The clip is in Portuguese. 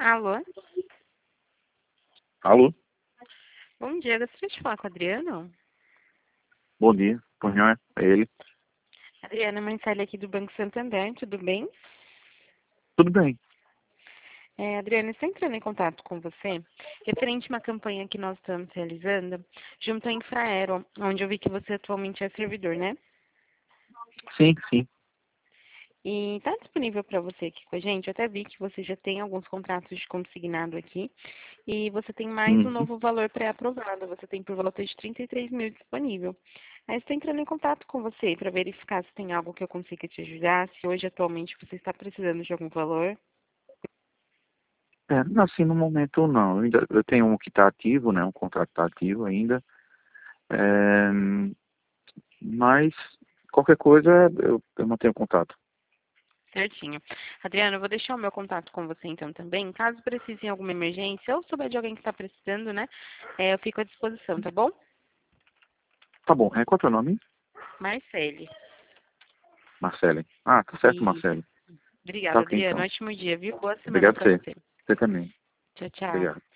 Alô? Alô? Bom dia, gostaria de falar com o Adriano? Bom dia. Punhão é ele. Adriana Marcelli aqui do Banco Santander, tudo bem? Tudo bem. Adriana, estou entrando em contato com você referente a uma campanha que nós estamos realizando junto à Infraero, onde eu vi que você atualmente é servidor, né? Sim, sim. E está disponível para você aqui com a gente. Eu até vi que você já tem alguns contratos de consignado aqui e você tem mais um Uhum. novo valor pré-aprovado. Você tem por volta de 33 mil disponível. Aí estou entrando em contato com você para verificar se tem algo que eu consiga te ajudar, se hoje atualmente você está precisando de algum valor. Assim, no momento não. Eu tenho um que está ativo, né? Um contrato está ativo ainda. É, mas qualquer coisa eu mantenho contato. Certinho. Adriana, eu vou deixar o meu contato com você então também. Caso precise em alguma emergência ou souber de alguém que está precisando, né? Eu fico à disposição, tá bom? Tá bom. Qual é o teu nome? Marcele. Marcele. Ah, tá certo, Isso. Marcele. Tá Obrigada, ok, Adriana. então. Ótimo dia, viu? Boa semana Obrigado a para você. você. Você também. Tchau, tchau. Obrigado.